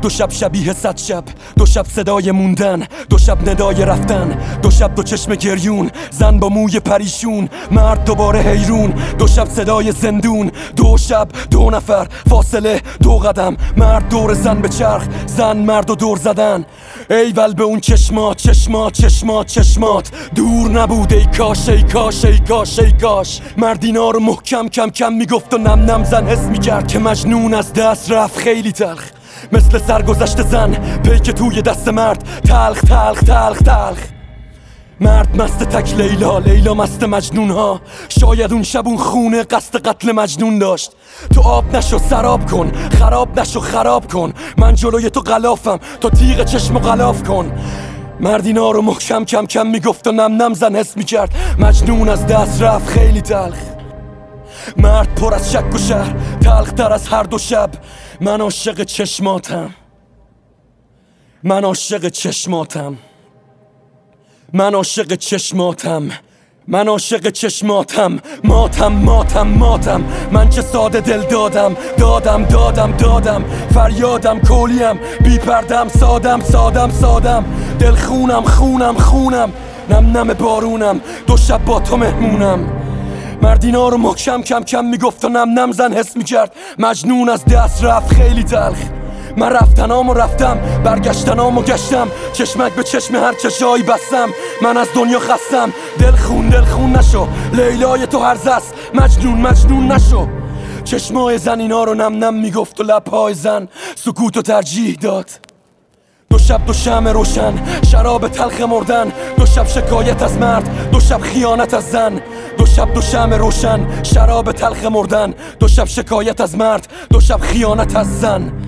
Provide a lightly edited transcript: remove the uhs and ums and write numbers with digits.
دو شب شبیه 100 شب، دو شب صدای موندن، دو شب ندای رفتن، دو شب دو چشم گریون، زن با موی پریشون، مرد دوباره حیرون، دو شب صدای زندون، دو شب دو نفر فاصله دو قدم، مرد دور زن به چرخ، زن مرد و دور زدن. ایول به اون چشمات چشمات چشمات چشمات، دور نبود ای کاش ای کاش ای کاش ای کاش. مرد اینا رو محکم کم کم میگفت و نم نم زن حس میکرد که مجنون از دست رفت خیلی تلخ، مثل سرگذشت زن پیک توی دست مرد، تلخ تلخ تلخ تلخ. مرد مست تک لیلا، لیلا مست مجنون ها، شاید اون شب اون خونه قصد قتل مجنون داشت. تو آب نشو سراب کن، خراب نشو خراب کن، من جلوی تو غلافم تو تیغ چشم و غلاف کن. مرد اینا رو محکم کم کم میگفت و نم نم زن حس میکرد مجنون از دست رفت خیلی تلخ. مرد پر از شک و شهر، تلخ تر از هر دو شب. من عاشق چشماتم، من عاشق چشماتم، من عاشق چشماتم، من عاشق چشماتم. ماتم ماتم ماتم، من چه ساده دل دادم دادم دادم دادم، فریادم کولیم بی پردم، سادم سادم سادم، دل خونم خونم خونم، نم نم بارونم، دو شب با تو مهمونم. مردینا رو محکم کم کم میگفت و نم نم زن حس میکرد مجنون از دست رفت خیلی تلخ. من رفتنامو رفتم، برگشتنامو گشتم، چشمک به چشم هر چشایی بستم. من از دنیا خستم، دل خون نشو، لیلای تو هرزه است، مجنون مجنون نشو. چشمای زن اینا رو نم نم میگفت و لبهای زن سکوت و ترجیح داد. دو شب دو شمع روشن، شراب تلخ مردن، دو شب شکایت از مرد، دو شب خیانت از زن. دو شب دو شمع روشن، شراب تلخ مردن، دو شب شکایت از مرد، دو شب خیانت از زن.